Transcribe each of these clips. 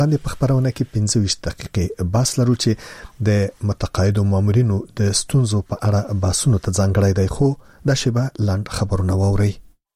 باندې په خبرونه کې 25 دقیقې بحث لرو چې د متقاعدو مامورینو د ستونزو په اړه بحثونه ته ځانګړی دی، خو دا شیبه لاند خبرونه ووري.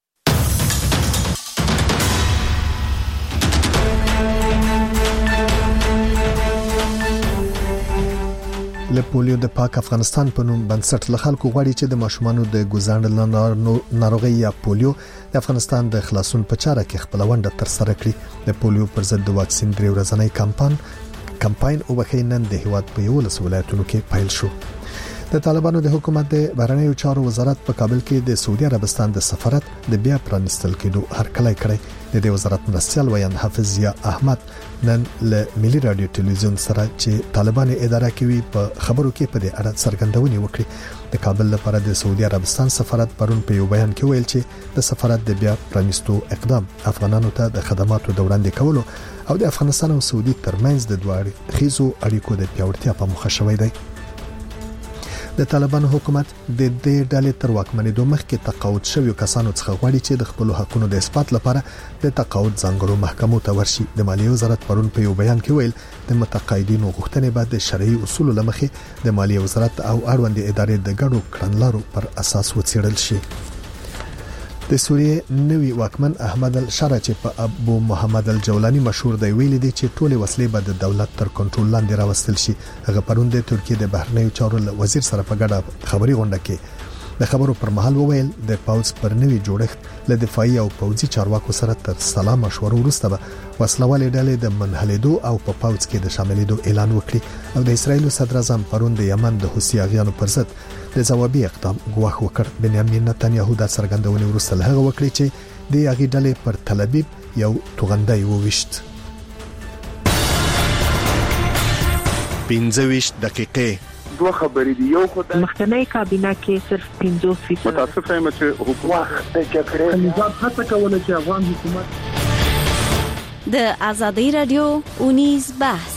له پولیو د پاک افغانستان په نوم بنسټ له خلکو غواړي چې د ماشومانو د ګوزاندل ناروغي یا پولیو د افغانستان د خلاصون په چاره کې خپل ونډه تر سره کړي. د پولیو پر ضد د واکسین 3 ورځنی کمپاین او بخینن د هیواد په 11 ولایتونو کې پیل شو. د طالبانو د حکومت د بهرنیو چارو وزارت په کابل کې د سعودي عربستان د سفارت د بیا پرانستل کېدو هرکلی کړی. د دې وزارت مرستیال ویان حافظ ضیا احمد نن له ملي رادیو ټلویزیون سره چې طالبان اداره کوي په خبرو کې په دې اړه څرګندونې وکړي. د کابل لپاره د سعودي عربستان سفارت پرون په یو بیان کې ویل چې د سفارت د بیا پرانستو اقدام افغانانو ته د خدماتو د وړاندې کولو او د افغانستان او سعودي ترمنځ د دوه اړخیزو اړیکو د پیاوړتیا په موخه شوی دی. د طالبانو حکومت د دې ډلې تر واکمنېدو مخکې تقاعد شویو کسانو څخه غواړي چې د خپل حقوقو د اثبات لپاره د تقاعد ځانګړو محکمو ته ورشي. د مالیې وزارت پرون په یو بیان کې ویل د متقاعدینو غوښتنې بعد د شرعي اصولو لمخې د مالیې وزارت او اړوند ادارې د ګډو کړنلارو پر اساس وڅېړل شي. د سوریې نوی واکمن احمد الشرع چې په ابو محمد الجولانی مشهور دی ویلي دی چې ټولې وسلې به د دولت تر کنټرول لاندې راوستل شي. هغه پرون د ترکیې د بهرنیو چارو وزیر سره په ګډه خبري غونډه کې د خبرو پر مهال وویل د پاوز پر نوی جوړښت له دفاعي او پوځي چارواکو سره تر سلام مشورو وروسته به وسلوالې ډلې د منحلېدو او په پاوز کې د شاملېدو اعلان وکړي. او د اسرایل صدر اعظم پرون د یمن د حوثي اغیانو پر ضد د ځوابي اقدام غواخ وکړ. بنیامین نتنیاهو د څرګندونې وروسته هغه وکړي چې د هغې ډلې پر تل ابیب یو توغندۍ وويشت. 25 دقیقې دوه خبرې دی. یو خدای مخکنی کابینه کې صرف 50% متاسف یم چې حکومت د جګړې نظام هڅه کوله چې افغان حکومت د ازادي رادیو اونیز بحث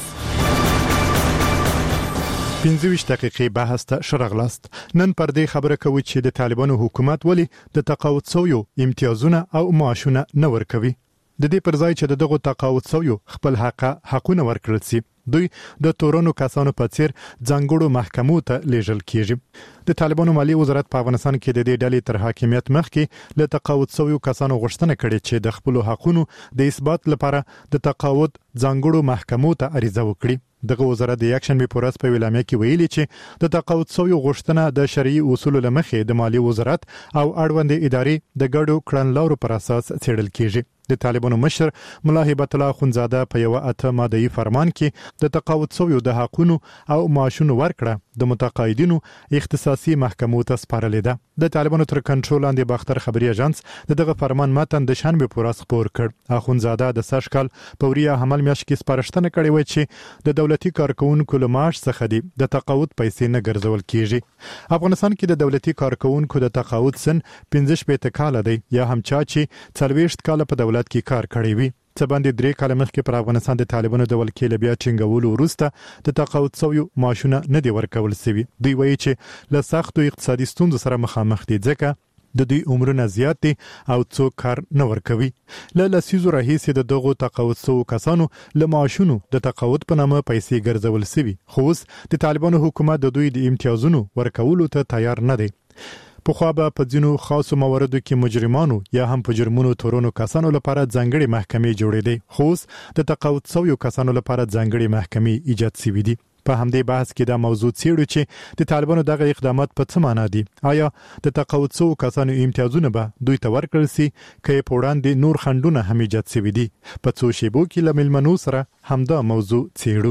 25 دقیقې بحث ته شرغلاست. نن پر دې خبره کوي چې د طالبانو حکومت ولی د تقاعد سویو امتیازونه او معاشونه نه ورکوي. د دې پر ځای چې دغه تقاعد سویو خپل حقونه ورکړل شي، دوی د تورونو کسانو په څیر ځانګړو محکمو ته لیږل کیږي. د طالبانو مالی وزارت په افغانستان کې د دې ډلې تر حاکمیت مخکې له تقاعد سویو کسانو غوښتنه کړې چې د خپل حقونو د اثبات لپاره د تقاعد ځانګړو محکمو ته عریضه وکړي. دغه وزارت د یکشنبه په ورځ په اعلامیه کې ویلي چې د تقاعد سویو غوښتنه د شرعي اصولو لمخې د مالی وزارت او اړوند ادارې د ګډو کړنلارو پر اساس څېړل کیږي. د طالبانو مشر ملا هیبت الله خونزاده په یو 8 ماده‌ای فرمان کې د تقاعد سویو د حقونو او معاشونو ورکړه د متقاعدینو اختصاصي محکمو ته سپارلې ده. د طالبانو تر کنټرول لاندې باختر خبري اژانس دغه فرمان متن د شنبه په ورځ خبر کړ. اخونزاده د سشکل پوریا حمل میاشت کې سپارښتنه کړې و چې د دولتي کارکونکو له معاش څخه د تقاعد پیسې نه ګرځول کیږي. افغانستان کې د دولتي کارکونکو د تقاعد سن 15 کال دی، یا هم چا چې 40 کال په دولت کې کار کړی وي. څه باندې 3 کال مخکې پر افغانستان د طالبانو د ولکې بیا ټینګولو وروسته د تقاعد سویو معاشونه نه دی ورکول شوی. دوی وایي چې له سختو اقتصادي ستونزو سره مخامخ دي ځکه د دوی عمرونه زیات دي او څوک کار نه ورکوي. له لسیزو راهیسې د دغو تقاعد سوو کسانو له معاشونو د تقاعد په نامه پیسې ګرځول شوي، خو اوس د طالبانو حکومت د دوی د امتیازونو ورکولو ته تیار نه دی. په خو به په ځینو خاصو مواردو کې مجرمانو یا هم په جرمونو تورونو کسانو لپاره ځانګړي محکمې جوړې دي، خو د تقاعد سویو کسانو لپاره ځانګړي محکمې ایجاد شوي دي. په همدې بحث کې دا موضوع څېړو چې د طالبانو دغه اقدامات په څه معنا دي. آیا د تقاعد سوو کسانو امتیازونه به دوی ته ورکړل شي که په وړاندې نور خنډونه هم ایجاد شوي دي؟ په څو شیبو کې له مېلمنو سره همدا موضوع څېړو.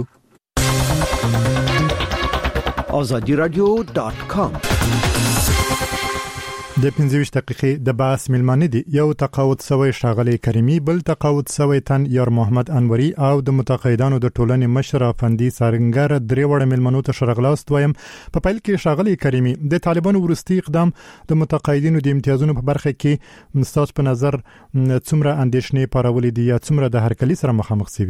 azadiradio.com د 25 دقیقې د بحث ملمانه دي. یو تقاعد سوی ښاغلی کریمي، بل تقاعد سوی تن یار محمد انوري او د متقاعدانو د ټولنې مشر افندي سارنګر درې وړ ملمنو ته شرغلاست وایم. په پیل کې ښاغلی کریمي، د طالبانو وروستي اقدام د متقاعدینو د امتیازونو په برخه کې ستاسو په نظر څومره اندېښنې پارولې دي یا څومره د هرکلي سره مخامخ شوي؟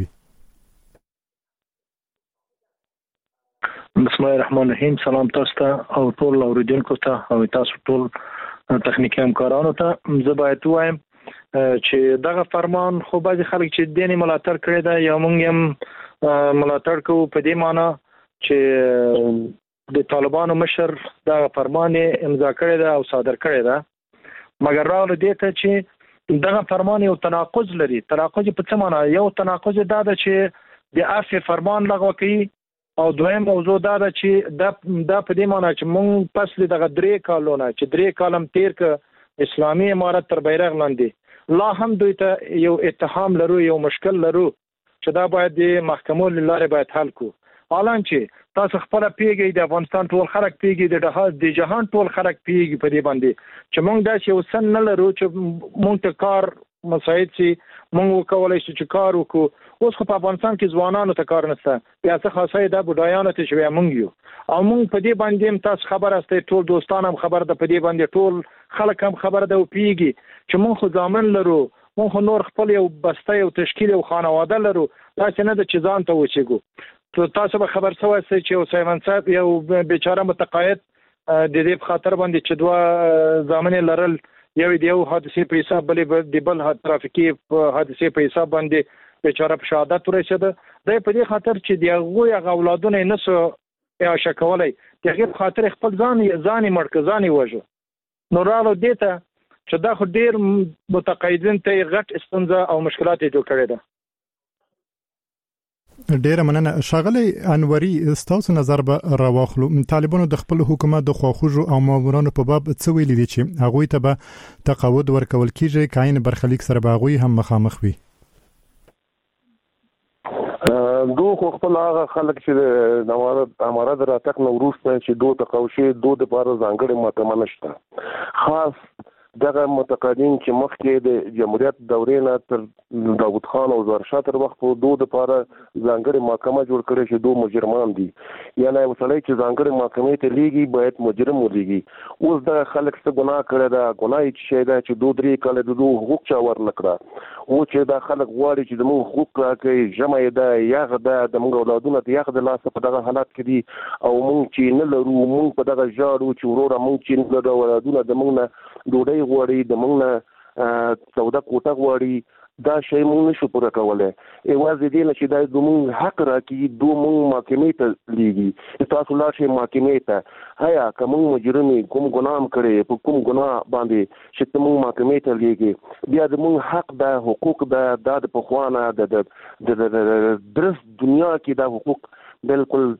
بسم الله الرحمن الرحیم. سلام تاسو ته او ټول اوریدونکو ته او تاسو ټول تخنیکی همکارانو ته. زه باید وایم چې دغه فرمان خو بعض خلک چې دیني ملاتړ کړی دا یا موږ هم ملاتړ کوو په دې معنی چې د طالبانو مشر دا فرمان امضا کړی دا او صادر کړی دا مګر راغله دې ته چې دغه فرمان یو تناقض لري. تناقض په څه معنی؟ یو تناقض دا ده چې د عفو فرمان لغوه کوي او دویم موضوع دا ده چې دا په دې معنی چې موږ پس دغه 3 کالونه چې 3 کالم تیر ک اسلامي امارت تر بیرغ لاندې لا هم دوی ته یو اتهام لرو یو مشکل لرو چې دا باید د محکمو لاره باید حل کو. حالان چې تاسو خپل پیګي د افغانستان ټول خلک پیګي د جهان ټول خلک پیګي په دې باندې چې موږ دا یو سن نه لرو چې موږ ته کار مساعد سي موږ وکولای شو چې کار وکړو. اوس خو په افغانستان کې ځوانانو ته کار نشته بیا څه خاصه دا بډایانو ته شوی موږ یو او موږ په دې باندې تاسو خبر استه ټول دوستان هم خبر ده په دې باندې ټول خلک هم خبر ده او پیګي چې موږ خو ځامن لرو موږ خو نور خپل یو بسته یو تشکیل او خانواده لرو دا چې نه د چزان ته وچېګو. تاسو به خبر سوئ چې عثمان صاحب یو بیچاره متقاعد د دې په خاطر باندې چې دوه ځامن لرل یو دیو حادثه په حساب بلې د بل ترافیکي حادثه په حساب باندې بیچاره په شهادت ورسېده. دا په دې خاطر چې دغه اولادونه نسو یا شکولای دغه خاطر خپل ځان مرکزاني وژو. نو راو دې ته چې دا خو ډیر متقاعدین ته غټ استنزا او مشکلات جوړ کړي ده. ډیره مننه ښاغلی انوري ستاسو نظر به راوخلو. طالبانو د خپل حکومت د خواخوږو او مامورانو په باب څه ویلي دي چې هغه ته به تقاعد ورکول کیږي کاین برخلیک سره به هغه هم مخامخ وي؟ دوه خو خپل هغه خلک چې د امارات راتګ نو وروسته چې دوه تقاوشي دوه د پاره ځانګړي محکمه نشته. خاص دغه متقاعدین چې مخکې د جمهوریت دورې نه تر داوود خان او زرشاه تر وخت په دوه د پاره ځانګړي محکمه جوړ کړي چې دوه مجرمان دي یعنی وسړی چې ځانګړي محکمې ته لیږي باید مجرم ولېږي. اوس دغه خلک څه ګناه کړی دا ګناه یې چې دا چې 2-3 کال د دوه حقوق چا ورنکړه او چې دا خلک غواړي چې د موږ حقوق راکړي جمع ده یغه ده د موږ اولادونه ته یغه د لاس په دغه حالت کې دي او موږ چې نه لرو موږ په دغه ژاړو چې وروره موږ چې نه لرو اولادونه د موږ نه ډوډۍ غواړي د موږ نه سودا کوټه غواړي دا شی موږ نشو پوره کولای. ایوازې دې نه چې دا د موږ حق راکړي دوه موږ محکمې ته لیږي تاسو لا شي محکمې ته هيا کوم مجرمي کوم ګناه کړي په کوم ګناه باندې چې موږ محکمې ته لیږي بیا د موږ حق دا حقوق دا د پخوانه د درس دنیا کې دا حقوق بالکل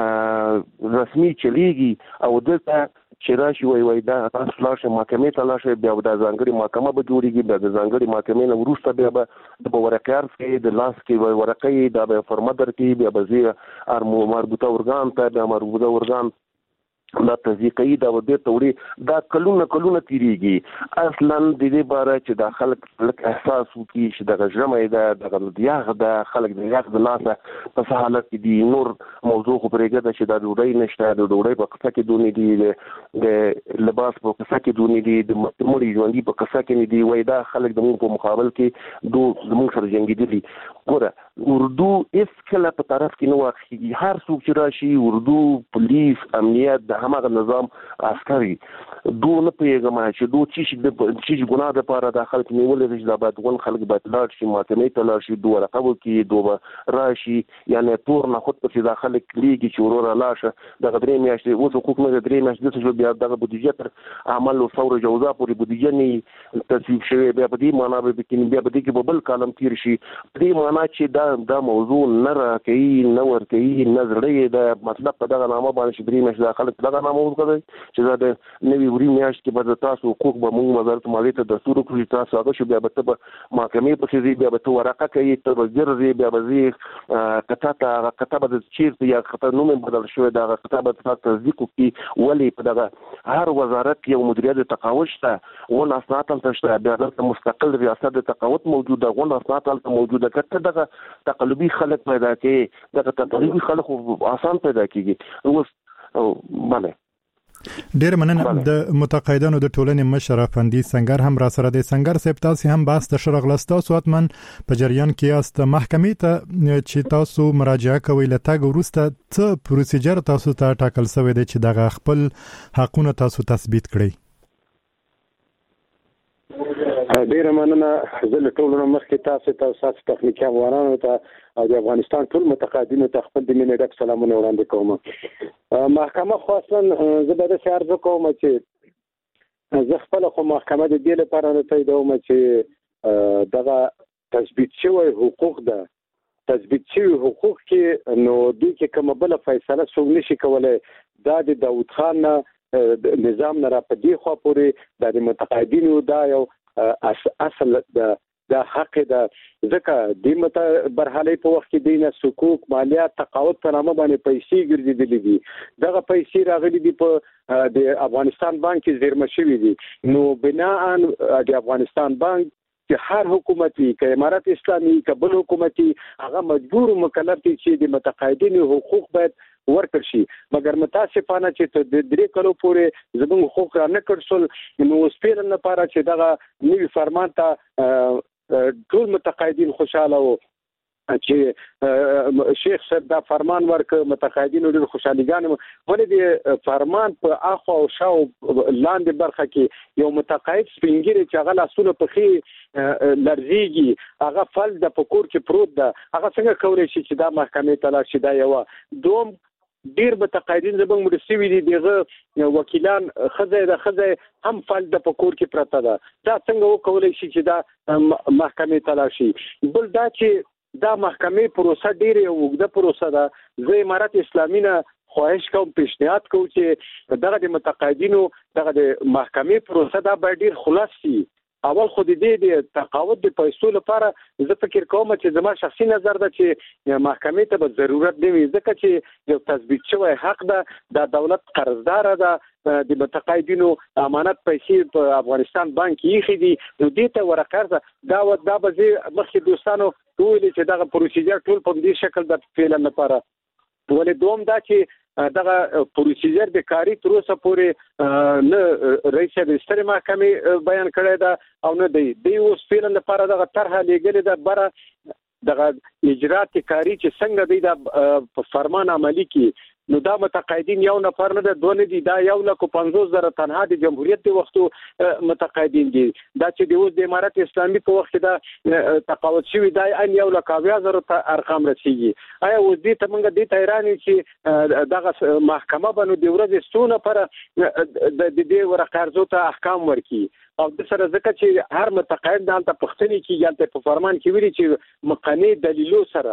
رسمي چلیږي او دلته چې راشي وای دا تاسو لاشه محکمې ته لاشه بیا د ځانګړي محکمه به جوړیږي بیا د ځانګړي محکمې نه وروسته بیا به د ورقیار کې د لاس کې ورقې دا به فرمدر کې بیا به زی مربوطه ارګان ته د مربوطه ارګان دا تذیقی دا ودې توري دا کلونه تیریږي اصلا د دې باره چې د خلک احساس وکړي چې د غجمه دا د یاغ د خلک د یاغ د لاسه په حالت کې دي نور موضوع خو پرېږه د چې د ډوډۍ نشته د ډوډۍ په قصه کې دونې دي د لباس په قصه کې دونې دي د مړي ژوندۍ په قصه کې نه دي وای دا خلک د موږ په مقابل کې زموږ سره جنګېدلي. ګوره اردو اس کله په طرف کې نه واخلي هر څوک چې راشي اردو پولیس امنیت د همغه نظام عسکري دوه نه پیغام چې دوه چې ګناه د پاره د خلک نیولې چې د باید ون خلک باید لاړ شي محکمې ته لاړ شي دوه رقم کې دوه راشي یعنی تور نه خود په د خلک لیږي چې ورور لاشه د غدرې میاشتې اوس حقوق نه غدرې میاشتې چې بیا د بودیجه تر عمل او ثور جوزا پورې بودیجه نه تصویب شوی بیا په دې معنا به کې بیا په دې کې بل کالم تیر شي په دې معنا چې دا موضوع نه راکې نه ور کوي نظرې د مطلب په دغه نامه باندې درې میاشتې خلک دغه نامه وکړي چې دا د نوی وری میاشت کې به تاسو حقوق به موږ وزارت مالیې ته دستور کړی تاسو هغه شو بیا به ته محکمې په کې بیا به تو ورقه کوي ته وزیر بیا به زی کتابه د چیرته یا خطر نوم بدل شوی دا کتابه تاسو تصدیق کوي ولی په دغه هر وزارت یو مدیریت تقاعد شته ون اسناد تل شته بیا د مستقل ریاست د تقاعد موجوده ون اسناد تل موجوده کته دغه تقلبي خلک پیدا کوي دغه تقلبي خلک آسان پیدا کیږي اوس باندې ډیر مننه د متقاعدانو د ټولنې مشر افندي سنگر هم را سره د سنگر صاحب تاسو هم باس د شرغلستا سواتمن په جریان کې است محکمې ته چې تاسو مراجعه کوئ لته ورسته څه پروسیجر تاسو ته ټاکل شوی دی چې دغه خپل حقونه تاسو تثبیت کړئ. ډیره مننه. زه له ټولو مخکې تاسو ته تخنیکي افغانانو ته او د افغانستان ټول متقاعدینو ته خپل د مینې ډک سلامونه وړاندې کوم. محکمه خو اصلا زه به داسې عرض وکړم چې زه خپله خو محکمه د دې لپاره نه تاییدوم چې دغه تثبیت شوی حقوق ده، تثبیت شوی حقوق کې نو دوی کې کومه بله فیصله څوک نشي کولی. دا د داود خان نظام نه را په دې خوا پورې د متقاعدینو دا یو اصل د حق ده، ځکه د برحالۍ په وخت کې دینه حقوق مالیات تقاعد په نامه باندې پیسې ګرځېدلې دي. دغه پیسې راغلي دي په د افغانستان بانک کې زیرمه شوي دي. نو بناء د افغانستان بانک چې هر حکومتي که امارت اسلامي که بل حکومتي هغه مجبور مکلف دي چې د متقاعدینو حقوق باید ورکړ شي. مګر متاسفانه چې ته د 3 کلو پورې زموږ حقوق را نه کړ شول، نو اوس پیرن لپاره چې دغه نوی فرمان ته ټول متقاعدین خوشاله وو چې شیخ صاحب دا فرمان ورکړ، متقاعدینو ډېر خوشاليګان ولې د فرمان په اخو او شاو لاندې برخه کې یو متقاعد سپینګری چې هغه لاسونه په خي لرزيږي، هغه فل د پکور کې پروت ده، هغه څنګه کولای شي چې دا محکمې ته لاړ شي؟ دا یو دوم ډیر متقاعدین زموږ مرسوي دي، دغه وکیلان خزه هم فل د پکور کې پرته ده. دا څنګه وکولای شي چې دا محکمې ته لاړ شي؟ بل دا چې دا محکمې پروسه ډیره اوږده پروسه ده. زه امارت اسلامي نه خواهش کوم، پیشنهاد کوم چې دغه د متقاعدینو دغه د محکمې پروسه دا باید ډیر خلاص شي. اول خو د تقاعد د پیسو لپاره زه فکر کوم چې زما شخصي نظر ده چې محکمې ته به ضرورت دی، ځکه چې یو تثبیت شوی حق ده، د دولت قرضدار ده، د متقاعدینو امانت پیسې په افغانستان بانک یې خېدي، نو دې ته ورقرضه دا به زه مخکې دوستانو ویلي چې دغه پروسیجر ټول په دې شکل د فعل لپاره. ولې دوم دا چې دغه پروسیجر د کاری تر اوسه پورې نه رئیس د سترې محکمې بیان کړی ده او نه دی اوس فعل لپاره دغه طرحه لیږلې ده بره دغه اجرات کاری چې څنګه دی د فرمان عملی کې. نو دا متقاعدین یو نفر نه ده، دوه نه دي، دا 1,50,000 تنها د جمهوریت د وختو متقاعدین دي. دا چې د اوس د امارت اسلامي په وخت کې دا تقاعد شوي دا ان 1,20,000 ارقام رسیږي. آیا اوس دې ته موږ دې ته حیران یو چې دغه محکمه به نو د ورځې څو نفره د دې ورقرضو ته احکام ورکړي؟ او د سره ځکه چې هر متقاعد دلته پښتني کې یالته په فرمان کې ویلي چې مقنع دلیلو سره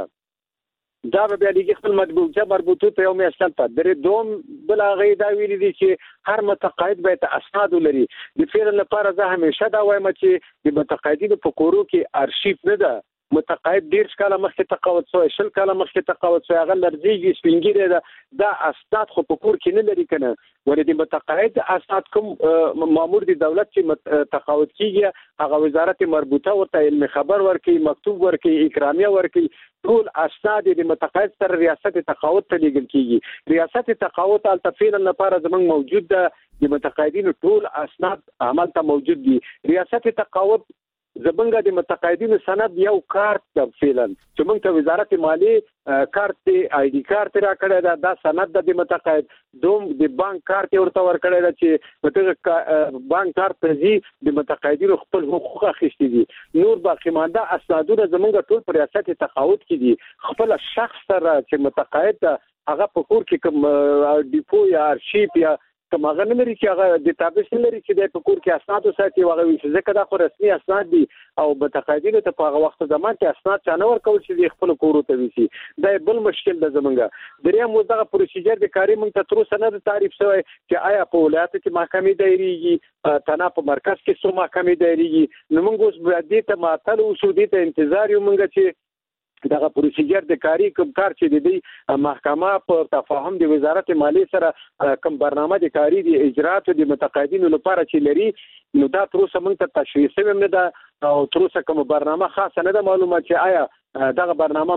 دا به بیا لګي خپل مربوطه په یو میاشت په درې دوم بل هغه دا ویلي دي چې هر متقاعد باید اسناد ولري. د فعل لپاره زه همیشه دا وایم چې د متقاعدینو په کورو کې ارشیف نه ده. متقاعد 10 کاله مخکې تقاعد شوی، 20 کاله مخکې تقاعد شوی، هغه لرزيږي سپینګری ده، دا اسناد خو په کور کې نه لري کنه. ولې د متقاعد اسناد کوم مامور د دولت چې تقاعد کیږي هغه وزارت مربوطه ورته علم خبر ورکړي، مکتوب ورکړي، اکرامیه ورکړي، ټول اسناد د متقاعد سره ریاست تقاعد ته لیږل کیږي. ریاست تقاعد التفیل لپاره زمونږ موجود ده، د متقاعدینو ټول اسناد عمل ته موجود دي. ریاست تقاعد زمونږ د متقاعدینو سند یو کارت د فعلن چې موږ ته وزارت مالیه کارت آی ډی کارت را کړی دا سند د متقاعد دوم د بانک کارت ورته ور کړی دا چې مته بانک کارت ته د متقاعدینو خپل حقوق اخیستي دي. نور باقی مانده اسنادونه زمونږ ټول پر ریاست تقاعد کې دي. خپل شخص سره چې متقاعد هغه په کور کې کوم ډیپو یا ارشیف یا کوم هغه نه لري چې هغه د تابس نه لري چې د پکور کې اسناد ساتي او هغه ځکه دا خو رسمي اسناد دي او متقاعدینو ته په هغه وخت زمان کې اسناد چانه ورکول چې خپل کورو ته ویسي. دا بل مشکل ده زمونږ. دریم دغه پروسیجر د کاری موږ ته تر اوسه نه تعریف شوی چې آیا په ولایت کې محکمې دایریږي، تنه په مرکز کې څو محکمې دایریږي. نو موږ اوس دې ته معطل اوسو، دې ته انتظار یو موږ چې دغه پروسیجر د کاری کوم کار چې د دې محکمه په تفاهم د وزارت مالیه سره کوم برنامه د کاری د اجرات د متقاعدینو لپاره چې لري، نو دا تر اوسه موږ ته تشخیص هم نه ده او تر اوسه کوم برنامه خاصه نه ده معلومه چې آیا دغه برنامه موږ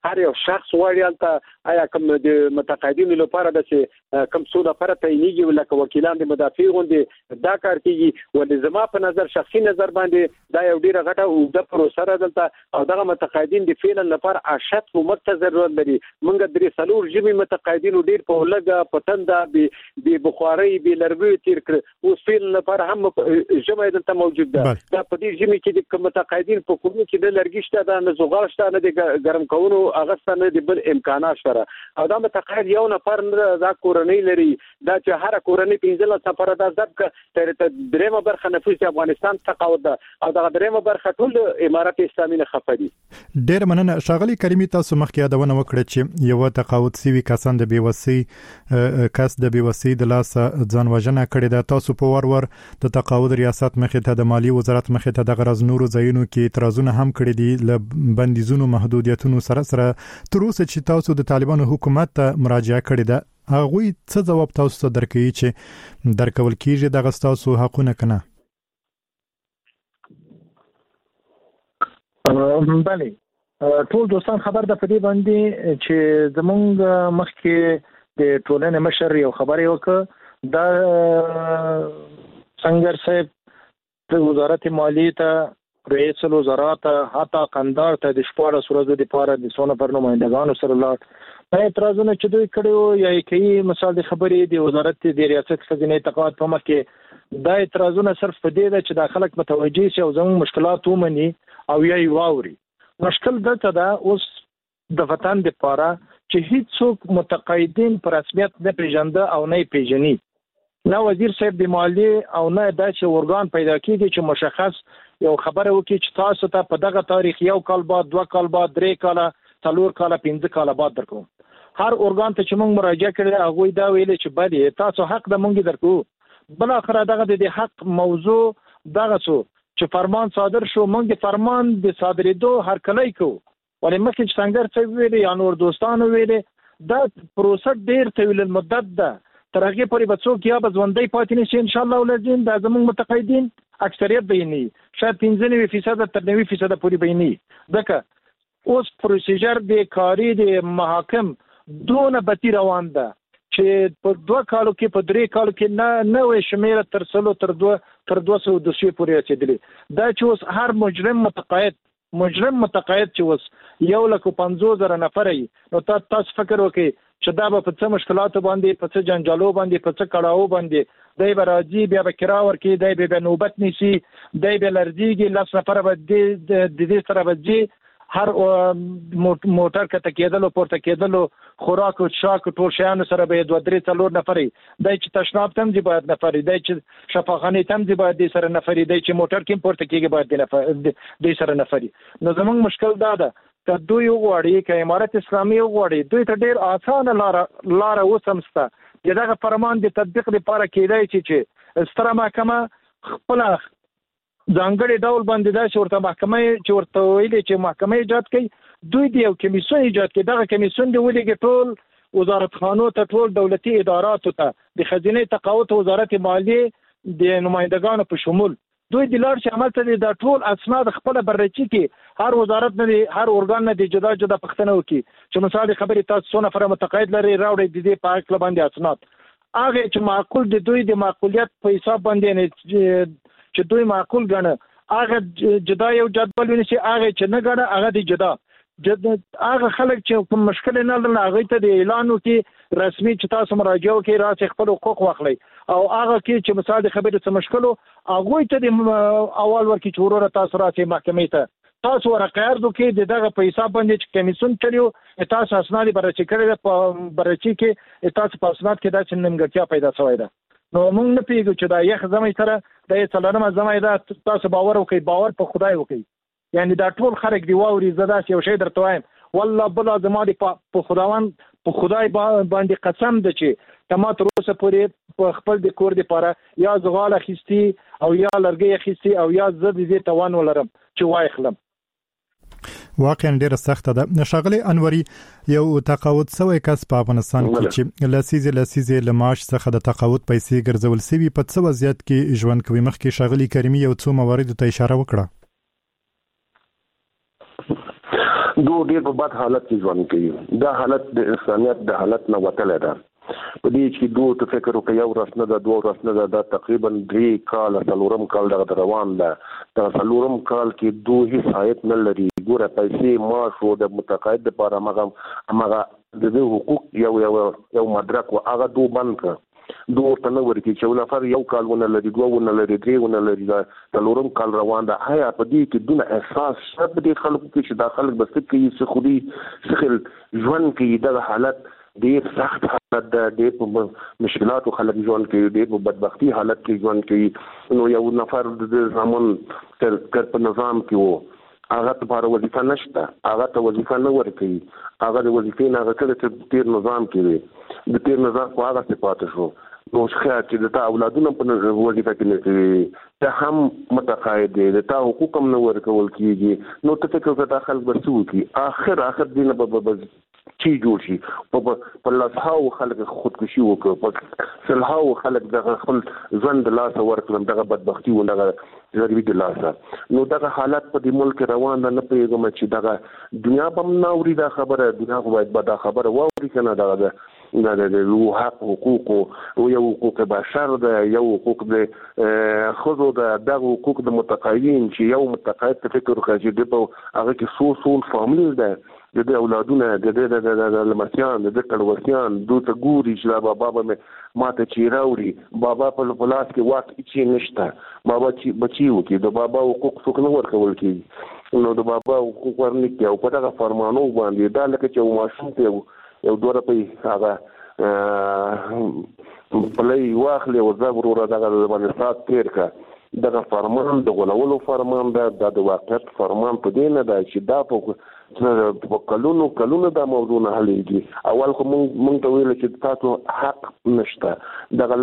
هر یو شخص وړي البته آیا کوم د متقاعدینو لپاره د کوم څه لپاره تعینېږي لکه وکیلان د مدافع غوندي دا کار کیږي ولې زما په نظر شخصي نظر باندې دا یو ډیره غټه اوږده پروسه ده دلته او دغه متقاعدین د فعلا لپاره اشد حکومت ته ضرورت لري موږ درې څلور ژبې متقاعدینو ډیر په لګه پتنده به بخاري به لرګي تیر کړ او فعلا لپاره هم ژبه دلته موجود ده دا په دې ژبې کې د متقاعدین په کومه کې د لرګي شته د نزوغال شته نه د ګرم کولو اغستانه د بل امکانات شته او دا متقاعد یو نفر دا کورنۍ لري دا چې هر کورنۍ 15 سفر د ځب تر درېمه برخه نفوس افغانستان تقاعد ده او دا درېمه برخه ټول امارات اسلامي نه خفدي ډېر مننه ښاغلي کریمي تاسو مخکې یادونه وکړه چې یو تقاعد سوي کسان د بیوسي کس د بیوسي د لاس ځان وژنه کړې ده تاسو په ور د تقاعد ریاست مخې ته د مالی وزارت مخې ته د غرض نورو ځایونو کې اعتراضونه هم کړي دي ل بندیزونو محدودیتونو سره تر اوسه چې تاسو د طالبانو حکومت ته مراجعه کړې ده هغه څه جواب تاسو ته درکوي چې درکول کیږي د غستاسو حقونه کنه بله ټول دوستان خبر ده په دې باندې چې زمونږ مخکې د ټولنې مشر یو خبري وکړه دا څنګه صاحب د وزارت مالیې ته رئیس الوزراء ته حتی قندار ته د 14 ورځې لپاره د سونه پر نمائندگانو سره لاړ دا اعتراضونه چې دوی کړو یا کوي مثال د خبرې د وزارت د ریاست خزینه تقاعد په مخ کې دا اعتراضونه صرف په دې ده چې د خلک متوجي شي او زموږ مشکلات ومني او یې واوري مشکل دلته دا اوس د وطن لپاره چې هیڅ څوک متقاعدین پر رسمیت نه پیژنده او نه پیژني نه وزیر صاحب د مالیې او نه د اورګان پیدا کیږي چې مشخص یو خبره وکړي چې تاسو ته په دغه تاریخ یو کال بعد 2 کال بعد 3 کال 4 کال 5 کال بعد درکو هر اورګان ته چې موږ مراجعه کړې هغه دا ویل چې بله تاسو حق د موږ درکو بل اخر دغه د حق موضوع دغه څو چې فرمان صادر شو موږ فرمان د صادرېدو هر کله کو ولې مخکې چې څنګه څه ویلي یا نور دوستانو ویلي دا پروسه ډیر طویل المدت ده تر هغه پورې به څوک یا به ژوندۍ پاتې نشي ان شاء الله ولزم د زموږ متقاعدین اکثریت بینی شاید 15% تر 90% پورې بینی دغه اوس پروسیجر د کاری د محاکم دونه بتی روان ده چې په 2 کالو کې په 3 کالو کې نه وې شمیره تر 100 تر 200 دوسیې پورې رسیدلې دا چې اوس هر مجرم متقاعد چې اوس 150,000 نفر نو تاسو فکر وکړئ چې دا به په څه مشکلاتو باندې په څه جنجالو باندې په څه کړهو باندې دای به راځي بیا به کرا ورکړي دای به نوبت نیسي دای به لرځيږي لاس نفر به د دې سره به هر موټر کته کېدل او پورته کېدل خوراک او شاک ټول شیان سره به 2-3 نفرې دای چې تشناب تم دی باید نفرې دای چې شفاخانه تم دی باید د سره نفرې دای چې موټر کې پورته کېږي باید د سره نفرې نو زمونږ مشکل دا ده که دوی وغواړي که امارت اسلامي وغواړي دوی ته ډیر اسانه لار وسمسته دغه فرمان د تطبیق لپاره کېدای چې ستره محکمه خپل ځانګړي ډول باندې دا چې ورته محکمه چې ورته ویلي چې محکمه ایجاد کړي دوی د یو کمیسیون ایجاد کړي دغه کمیسیون د ولېږي ټول وزارت خانو ته ټول دولتي اداراتو ته د خزینه تقاعد وزارت مالیې د نمائندگانو په شمول دوی د لار چې عمل ته د ټول اسناد خپل بررسي کې هر وزارت نه هر ارګان نه د جدا پښتنه وکړي چې مثال خبرې تاسو څونه فر متقاعد لري راوړي د دې په اړه باندې اسناد هغه چې معقول د دوی د معقولیت په حساب باندې نه چې دوی معقول ګڼه هغه جدا یو جدول ونیسي هغه چې نه ګڼه هغه د جدا هغه خلک چې کوم مشکل نه لري هغه ته د اعلان وکي رسمي چې تاسو مراجعه وکړئ راځي خپل حقوق واخلئ او هغه کې چې مثال خبرې څه مشکل هغه ته د اول ورکی چورو تاسو راځي محکمې ته تاسو ورقه وکړئ دغه په حساب باندې چې کمیسیون چلیو تاسو اسناد بررسي کړئ په بررسي کې تاسو په اسناد کې دا چې نیمګړتیا پیدا شوې ده نو موږ نه پیږو چې دا یخ زمای سره د څلورمه زمای دا تاسو باور وکړئ باور په خدای وکړئ یعنی دا ټول خلک دی واوري زدا یو شی درته وایم والله بل زمادي په خدای باندې قسم ده چې تما تر اوسه پورې په خپل د کور دی پاره یا زغال اخیستی او یا لرګي اخیستی او یا زد دې توان ولرم چې وای خلم واقعا ډیره سخته ده ښاغلی انوري یو تقاعد سوی کس په افغانستان کې چې لسیزه لماش څخه د تقاعد پیسې ګرځول سوي په څه وضعیت کې ژوند کوي مخکې ښاغلی کریمي یو څو موارد ته اشاره وکړه دوی ډېر په بد حالت کې ژوند کوي. دا حالت د انسانیت د حالت نه وتلی ده. په دې چې دوی ته فکر وکړي یو ورځ نه ده، دوه ورځ نه ده، دا تقریبا 3 کاله 4 کال دغه روان ده. دا 4 کال کې دوی هیڅ عاید نه لري. ګوره پیسې معاش او د متقاعد لپاره هغه د حقوق یو مدرک و هغه دوی بند کړ. دوی ورته نه ورکړي چې یو نفر 1 کال ونه لري، 2 ونه لري، 3 ونه لري، دا 4 کال روان ده. آیا په دې کې دونه احساس شته په دې خلکو کې چې دا خلک به څه کوي، څه خوري، څه خل ژوند کوي؟ دغه حالت ډېر سخت حالت ده. ډېر په مشکلاتو خلک ژوند کوي، ډېر په بدبختي حالت کې ژوند کوي. نو یو نفر د زمون په نظام کې وو، هغه لپاره وظیفه نشته، هغه ته وظیفه نه ورکوي، هغه د وظیفې نه هغه کله چې تیر نظام کې وي، د تیر نظام په هغه څه پاتې شو. نو خیال چې د تا اولادونه په وظیفه کې نه کوي، ته هم متقاعد دی، د تا حقوق هم نه ورکول کېږي. نو ته فکر وکړه دا خلک به څه وکړي؟ آخر دې نه به چی جوړ شي. په لسهاو خلک خودکشي وکړه، په سلهاو خلک دغه خپل ژوند د لاسه ورکړل، دغه بدبختي و دغه ضروري د لاسه. نو دغه حالت په دې ملک روان ده. نه پوهېږم چې دغه دنیا به هم نه اوري دا خبره. دنیا خو باید به دا خبره واوري که نه. دغه د حق حقوق او یو حقوق بشر ده، یو حقوق د ښځو ده، دغه حقوق د متقاعدین چې یو متقاعد ته فکر وکړي چې د په هغه کې څو فامیل ده، د دې اولادونه، د لمسیان، د کړوسیان، دوی ته ګوري چې دا بابا به ماته چې راوړي. بابا په لاس کې واک هیڅ نشته. بابا چې بچي وکړي، د بابا حقوق څوک نه ورکول کېږي. نو د بابا حقوق ورنکړي او په دغه فرمانو باندې دا لکه چې یو ماشوم ته یو 2 روپۍ هغه پلی واخلي او زه وروره دغه باندې ساعت تېر کړه. دغه فرمان د غولولو فرمان ده. دا د واقعیت فرمان په دې نه ده چې دا په کلونو دا موضوع نه حلېږي. اول خو مونږ ته ویل چې تاسو حق نشته. دغه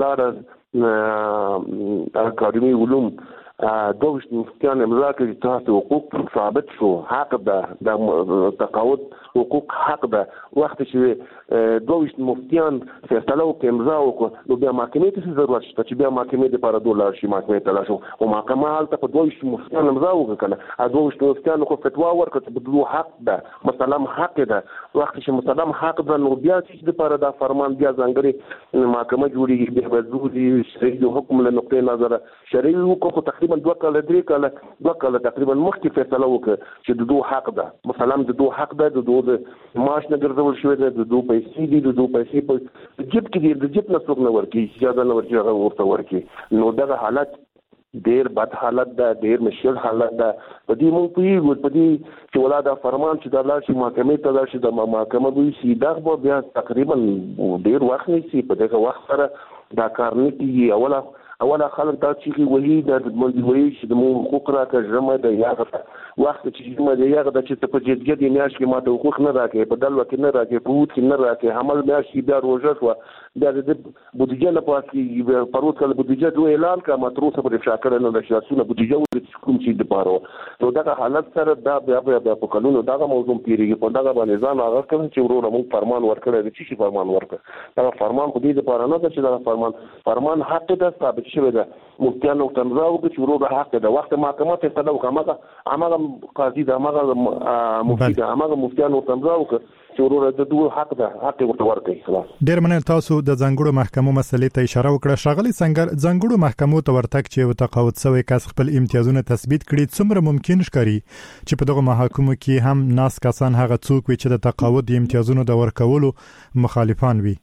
لاره اکاډمي علوم 2 مفتیان امضا کړي، تاسو حقوق ثابت شو، حق ده، د تقاعد حقوق حق ده. وخت چې 2 مفتیان فیصله وکړي، امضا وکړه، نو بیا محکمې ته ضرورت شته چې بیا محکمې لپاره ډالر شي، محکمې ته لاړ شو. او محکمه هلته په 2 مفتیان امضا وکړه کنه، 2 مفتیان خو فتوا ورکړه چې بدلو حق ده، مسلم حق ده. وخت چې مسلم حق ده، نو بیا چې لپاره دا فرمان بیا ځانګړي محکمه جوړیږي، بیا بدلو شرعي حکم له نقطې نظر شرعي حکم تقریبا 2 کال 3 کال 2 کال تقریبا مخکې فیصله وکړه چې د دوه حق ده، مسلم د دوه حق ده، د دوه معاش نه ګرځول شوی ده، د دوه پیسې دي، د دوه پیسې په جیب کې دي، د جیب نه څوک نه ورکړي، اجازه نه ورکړي هغه ورته ورکړي. نو دغه حالت ډېر بد حالت ده، ډېر مشکل حالت ده. په دې مونږ پوهېږو په دې چې ولا دا فرمان چې دا لاړ شي محکمې ته لاړ شي، د محکمه دوی سي دغه به بیا تقریبا ډېر وخت نیسي. په دغه وخت سره دا کار نه کېږي. اوله خلک دا چې وایي د وایي چې د مو حقوق راکړه ژمه د یاغه وخت چې ژمه د یاغه د چې په جدي د میاشت کې ماته حقوق نه راکړي، په دلو کې نه راکړي، په ووت کې نه راکړي، حمل میاشت کې بیا روژه شوه، بیا د بودیجه نه پاس کېږي. پروت کله بودیجه دوی اعلان کړه، ما تر اوسه پورې افشا کړی نه ده چې لاسونه بودیجه ولري کوم شي دپاره. نو دغه حالت سره دا بیا په کلونو دغه موضوع تېرېږي. په دغه باندې ځان هغه کوي چې وروره موږ فرمان ورکړی دی. څه شي فرمان ورکړه؟ دغه فرمان خو دې دپاره نه ده چې دغه فرمان حق ده، ثابت شوی ده. مفتیانو تمضا وکړي چې وروره حق ده. وخت محکمه فیصله وکړه، هماغه قاضي ده، هماغه مفتي ده، هماغه مفتیانو تمضا وکړه چې وروره د دوه حق ده، حق ورته ورکړي. خلاص. ډېر مننه. تاسو د ځانګړو محکمو مسلې ته اشاره وکړه. ښاغلي سنگر، ځانګړو محکمو ته ورتګ چې یو تقاعد شوی کس خپل امتیازونه تثبیت کړي، څومره ممکن ښکاري چې په دغه محاکمو کې هم ناس کسان هغه څوک وي چې د تقاعد امتیازونو د ورکولو مخالفان وي؟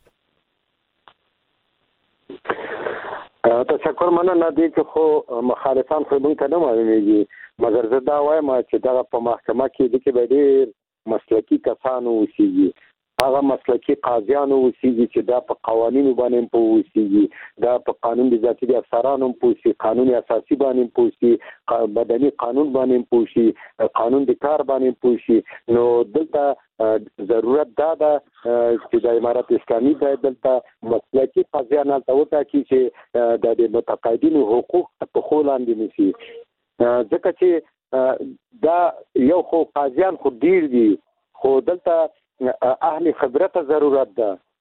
تشکر مننه. دي چې خو مخالفان خو موږ ته نه معلومیږي، مګر زه دا وایم چې دا په محکمه کې د کې به ډېر مسلکي کسانو اوسېږي، هغه مسلکي قاضیانو اوسېږي چې دا په قوانینو باندې په اوسېږي، دا په قانون د ذاتي افسرانو په اوسېږي، قانون اساسي باندې په اوسېږي، مدني قانون باندې په اوسېږي، قانون د کار باندې په اوسېږي. نو دلته ضرورت دا ده چې د امارت اسلامي باید دلته مسلکي قاضیان هلته وټاکي چې د متقاعدینو حقوق په خو لاندې نیسي. ځکه چې دا یو خو قاضیان خو ډیر دي، خو دلته اهل خبرت ضرورت ده.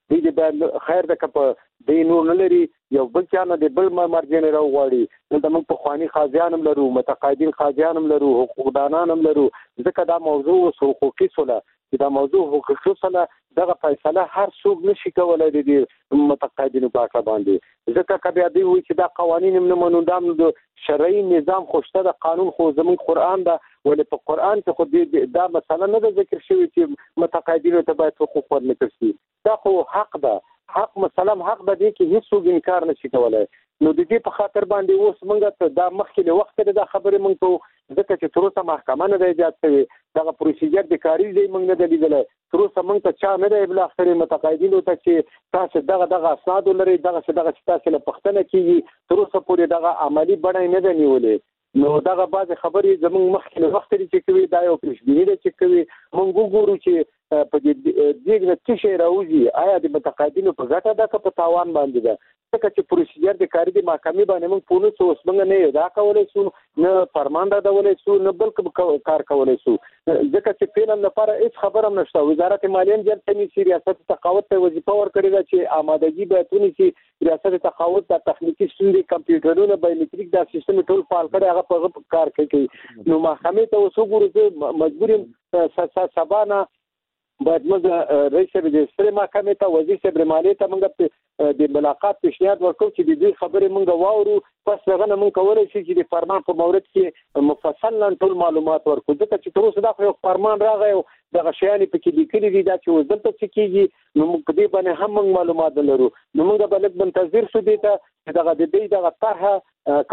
دې خیر د کپ د نور نه لري یو بل چانه د بل مرجن راوغواړي نو د موږ په خواني خازیان هم لرو متقاعدین خازیان هم لرو حقوقدانان هم لرو ځکه دا موضوع حقوقي سوله دا موضوع حقوقي سوله دغه فیصله هر څوک نشي کولای د متقاعدینو په اړه باندې ځکه کبه دی وي چې دا قوانین هم نه منو د شرعي نظام خوشته د قانون خو زموږ قران دا ولې په قران کې خو دا مسله نه ذکر شوی چې متقاعدینو ته باید حقوق ورنکړل شي دا خو حق ده حق مسلم حق به دي کې هیڅ انکار نشي کولای نو د دې په خاطر باندې اوس موږ ته دا مخکې له وخت د خبرې موږ ته ځکه چې تر اوسه محکمه نه دی ایجاد شوې دغه پروسیجر د کاری دی موږ نه دی لیدلی تر اوسه موږ ته چا نه دی ابلاغ کړی متقاعدینو ته چې تاسو دغه اسناد لري دغه چې تاسو له پښتنه کیږي تر اوسه پورې دغه عملی بڼه نه دی نیولې نو دغه بعض خبرې زموږ مخکې له وخت لري چې کوي دا یو پیشبینی ده چې کوي موږ وګورو چې په دې د څه شی راوځي آیا د متقاعدینو په ګټه ده که په تاوان باندې ده ځکه چې پروسیجر د کاري د محکمې باندې موږ پولیس اوس موږ نه ادا کولی شو نه فرمان راوړلی شو نه بل کار کولی شو ځکه چې فعلا لپاره هیڅ خبره هم نشته وزارت مالیه هم جلد نیسي ریاست تقاعد ته وظیفه ورکړې ده چې آمادګي باید ونیسي ریاست تقاعد د تخنیکي ستونزې کمپیوټرونه بایومټریک دا سیستم ټول فعال کړی هغه په کار کوي نو محکمې ته اوس وګورو چې مجبور یم سبا نه باید موږ رئیس صاحب د سترې محکمې ته وزیر صاحب مالیې ته موږ د ملاقات پیشنهاد ورکړو چې د دې خبرې موږ واورو پس هغه نه موږ کولی شو چې د فرمان په مورد کې مفصلا ټول معلومات ورکړو ځکه چې تر اوسه دا خو یو فرمان راغی دغه شیان پکې لیکلي دي دا چې اوس دلته څه کېږي نو موږ په دې باندې هم موږ معلومات نه لرو نو موږ به لږ منتظر شو دې ته چې دغه د دې دغه طرحه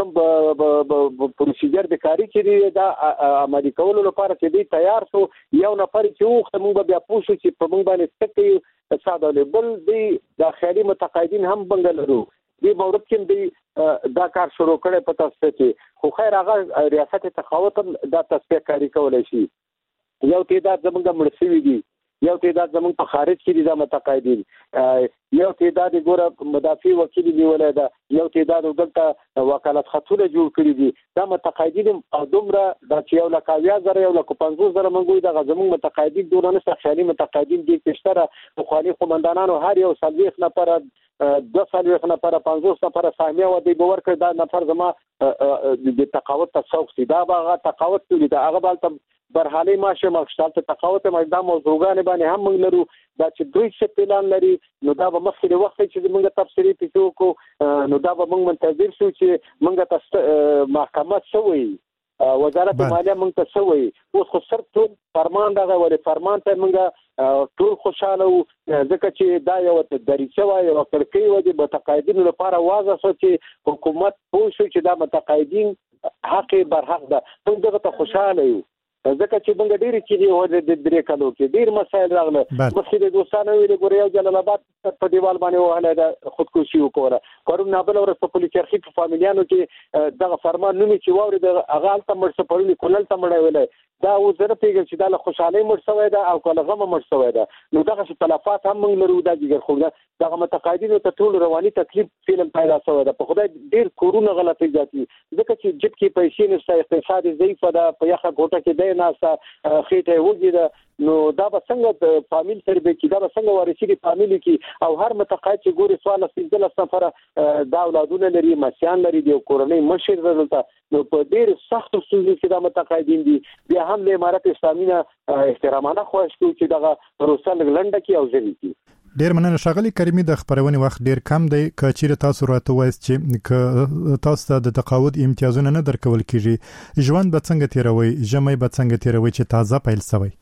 کوم پروسیجر د کاري چې دا عملي کولو لپاره چې دې تیار شو یو نفر چې وخت موږ بیا پوه شو چې په موږ باندې څه کوي ساده بل دی داخلي متقاعدین هم بنګ لرو دې مورد کې دی دا کار شروع کړي په تاسو کې خو خیر هغه ریاست تقاعد دا تصفیه کاری کولای شي یو تعداد زمونږ مرسوي دي یو تعداد زمونږ په خارج کې دي د متقاعدین یو تعداد ګوره مدافع وکیل نیولای ده یو تعداد دلته وکالت خطونه جوړ کړي دي دا متقاعدین او دومره دا چې یو لک 10000 یو لک 50000 منګوي د زمونږ متقاعدین دورانه خیالي متقاعدین دي چې شتره مخالف قومندانانو هر یو 30 نفر 2 نفر 50 نفر سامیه و دی باور کړ دا نفر زما د تقاعد تسوق سي دا هغه تقاعد دی دا هغه بل برحالي ماشه مخشالت تقاعد مقدار موضوعګان باندې هم موږ لرو دا چې دوی څه پلان لري نو دا به مخکې وخت چې موږ تفصیلي پیښو کو نو دا به موږ منتظر شو چې موږ تاسو محکمه شوی وزارت مالیه موږ ته شوی اوس خو سر ټول فرمان دغه ولې فرمان ته موږ ټول خوشاله وو ځکه چې دا یو دریچه وای او کړکۍ و د متقاعدینو لپاره واضح شو چې حکومت پوه شو چې دا متقاعدین حق برحق ده موږ دغه ته خوشاله یو ځکه چې موږ ډېری چې د درې کالو کې ډېر مسایل راغله مخکې د دوستانو ویل ګورې یو جلال آباد په دیوال باندې وهله د خودکشي وکړه پرون نابل ورسته پولیس چرخي په فامیلیانو کې دغه فرمان نومي چې واوري د هغه الته مرسته پرونی کولل ته مړ ویلای دا و زره پیګل چې د خوشحالي مرسوي ده او کله غم مرسوي ده نو دغه تلفات هم موږ لرو د جګر خو دغه متقاعدینو ته ټول رواني تکلیف فعلا پیدا شوی ده په خدای ډېر کورونه غلطي ځاتي ځکه چې جب کې پیسې نشته اقتصاد ضعیف ده په یخه ګوټه کې دی ناسه خېټه وږي ده نو دا به څنګه فامیل سره به کې دا به څنګه ورسېږي فامیل کې او هر متقاعد چې ګوري سوال 15 نفر دا اولادونه لري مسیان لري د کورنۍ مشر دلته نو په ډېر سخت ستونزې کې دا متقاعدین دي بیا هم له امارت اسلامي نه احترامانه خواهش کوي چې دغه پروسه لنډه کې او ځلې کې ډیر مننه ښاغلي کریمي د خبرونې وخت ډیر کم دی که چیرې تاسو راته وایست چې تاسو ته د تقاعد امتیازونه نه درکول کیږي ژوند به څنګه تیروي ژمي به څنګه تیروي چې تازه پیل شوی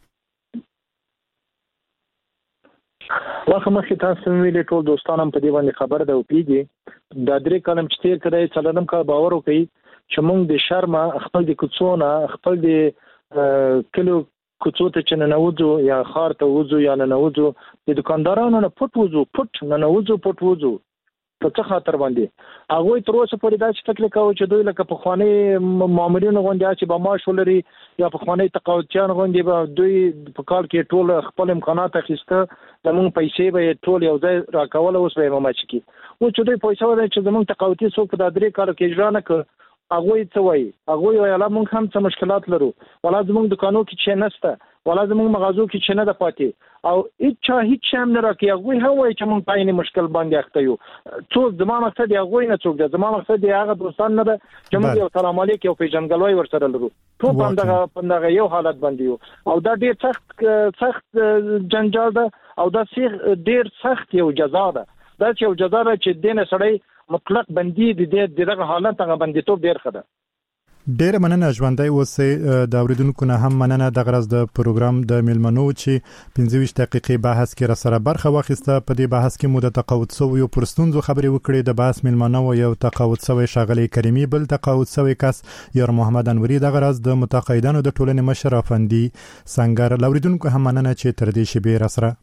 واخه مخې تاسو ویلې ټول دوستانم په دې باندې خبر ده او پیږي دا درې کلم چې تیر کړی څلورم کا باور وکړي چې موږ د شرم خپل د کوڅونه خپل د کلو کوڅو ته چې ننوځو یا خار ته وځو یا ننوځو د دکاندارانو نه پټ ننوځو پټ وځو په څه خاطر باندې هغه تر اوسه پورې دا چې فکر کوي چې دوی لکه په خواني مامورینو غونډه چې به معاش ولري یا په خواني تقاعدچیان غونډه به دوی په کال کې ټول خپل امکانات اخیسته زموږ پیسې به ټول یو ځای راکول اوس به ماچ کی او چې دوی پیسې ولري چې زموږ تقاعدي څوک په درې کال کې اجرا نه کړ هغه څه وایي هغه یو اعلان موږ هم څه مشکلات لرو ولا زموږ دکانو کې چې نسته ولا زموږ مغازو کې چې نه د پاتې او هیڅ شام نه راکې هغه هم وایي چې موږ پاینې مشکل باندې اخته یو څو زما مقصد هغه نه څوک د زما مقصد هغه دوستان نه ده چې موږ یو سلام علیکم او پیژنګلوي ورسره لرو ټول پندغه یو حالت باندې یو او دا ډیر سخت جنجال ده او دا ډیر سخت یو جزا ده دا چې یو جزا ده چې دینه سړی مطلق بندي د دغه حالت هغه بندیتوب ډیر خده. ډیر مننه ژوندۍ اوسې د اوریدونکو نه هم مننه د غرض د پروګرام د میلمنو چې 25 دقیقې بحث کې را سره برخه واخیسته. په دې بحث کې مو د تقاعد شویو پرستونزو خبرې وکړې. د بحث میلمنو یو تقاعد شوی شاغلی کریمي، بل تقاعد شوی کس یار محمد انوري، د غرض د متقاعدانو د ټولنې مشر افندي سنگر. اوریدونکو هم مننه چې تر دې شی به را سره